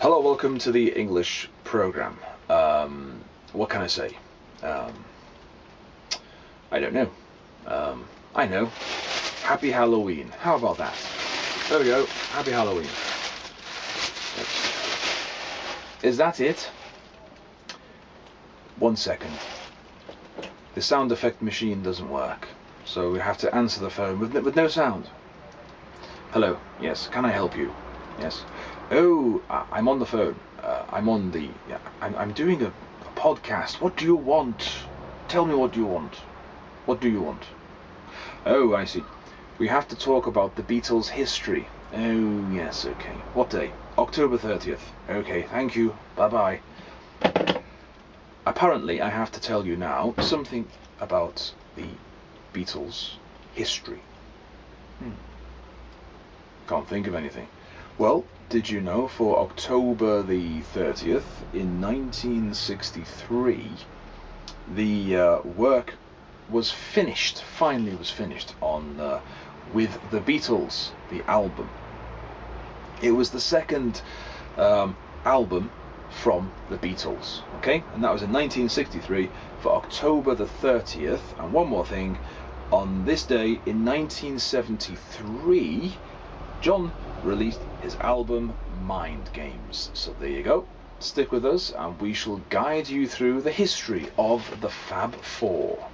Hello, welcome to the English program. What can I say? I don't know. I know. Happy Halloween. How about that? There we go. Happy Halloween. Is that it? 1 second. The sound effect machine doesn't work, so we have to answer the phone with no sound. Hello. Yes. Can I help you? Yes. Oh, I'm on the phone. I'm doing a podcast. What do you want? Tell me what you want. What do you want? Oh, I see. We have to talk about the Beatles' history. Oh, yes, okay. What day? October 30th. Okay, thank you. Bye-bye. Apparently, I have to tell you now something about the Beatles' history. Can't think of anything. Well, did you know for October the 30th in 1963 the work was finished, finally was finished on With the Beatles, the album. It was the second album from the Beatles, okay? And that was in 1963 for October the 30th. And one more thing, on this day in 1973 John released his album Mind Games. So there you go. Stick with us and we shall guide you through the history of the Fab Four.